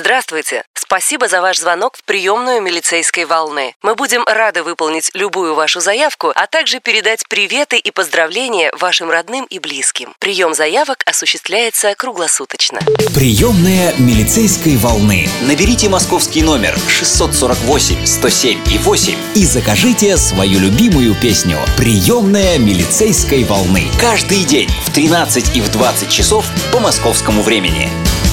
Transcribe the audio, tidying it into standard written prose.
Здравствуйте! Спасибо за ваш звонок в приемную милицейской волны. Мы будем рады выполнить любую вашу заявку, а также передать приветы и поздравления вашим родным и близким. Прием заявок осуществляется круглосуточно. Приемная милицейской волны. Наберите московский номер 648 107 и 8 и закажите свою любимую песню. Приемная милицейской волны. Каждый день в 13 и в 20 часов по московскому времени.